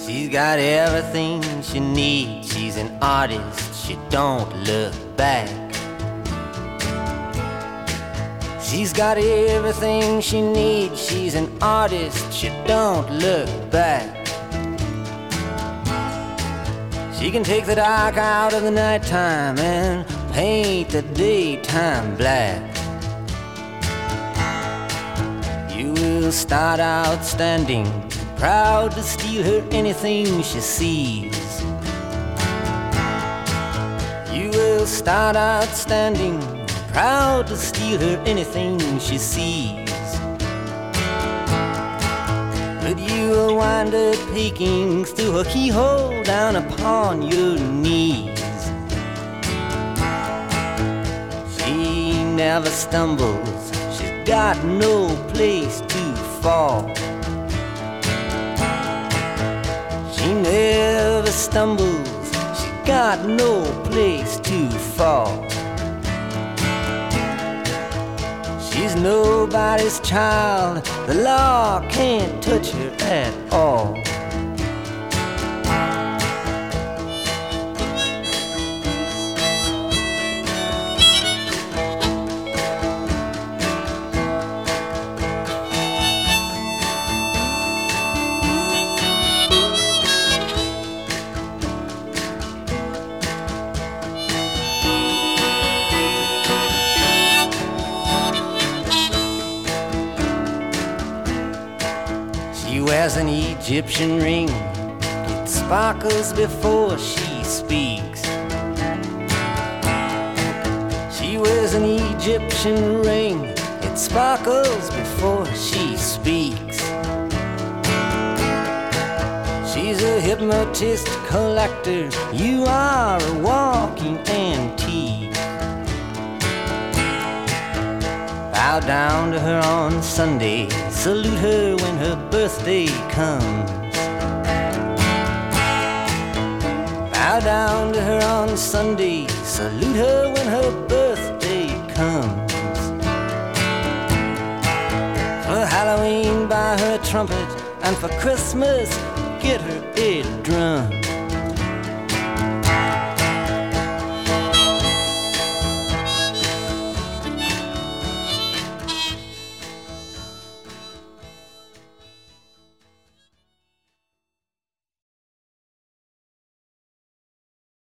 She's got everything she needs. She's an artist, she don't look back. She's got everything she needs. She's an artist, she don't look back. She can take the dark out of the nighttime and paint the daytime black. You will start out standing, proud to steal her anything she sees. You will start out standing, proud to steal her anything she sees. But you will wind up peeking through her keyhole down upon your knees. She never stumbles, she's got no place to fall. She never stumbles, she's got no place to fall. She's nobody's child, the law can't touch her at all. She wears an Egyptian ring, it sparkles before she speaks. She wears an Egyptian ring, it sparkles before she speaks. She's a hypnotist collector, you are a walking antique. Bow down to her on Sunday, salute her when her birthday comes. Bow down to her on Sunday, salute her when her birthday comes. For Halloween buy her a trumpet, and for Christmas get her a drum.